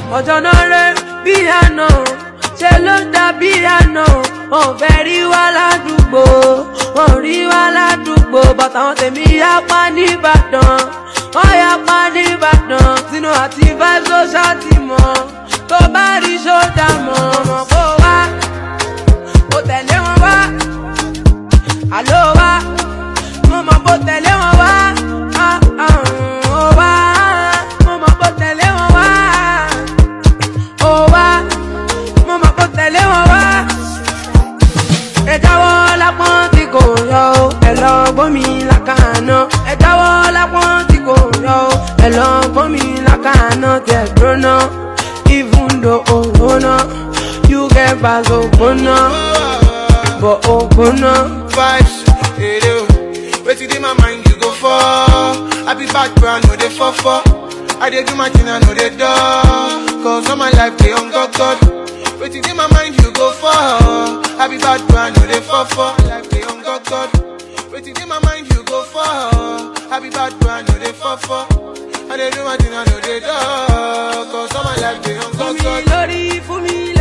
ọjọ́ náà rẹ̀ bí àná ṣe ló dàbí àná wọn fẹ́ rí wa ládùúgbò wọn rí wa ládùúgbò bàtà wọn tèmi yapa nìbàdàn wọn yapa nìbàdàn sínú àti vibes ló ṣàtìmọ́ tó bá rí ṣódà mọ́ ọmọ kó wá kó tẹ̀lé wọn wá àló wá mo mọ̀ kó tẹ̀lé wọn wá ó wá mo mọ̀ kó tẹ̀lé wọn wá ó wá mo mọ̀ kó tẹ̀lé wọn wá. Ẹ jáwọ́ lápọ́n tí kò yọ o ẹ lọ gbọ́n mi lákàánà ẹ jáwọ́ lápọ́n tí kò yọ o ẹ lọ gbọ́n mi lákàánà tẹ̀ gbóná even though ògbóná you get bags ògbóná but ògbóná. Vibes, wetin dey my mind you go for. I be bad brand no dey for. I dey do my thing I no dey do. Cause all my life dey on God. Wetin dey my mind you go for. I be bad brand no dey for. Life dey on God. Wetin dey my mind you go for. I be bad brand no dey for. I dey do my thing I no dey do. Cause all my life dey on God. Fún mi lórí, fún mi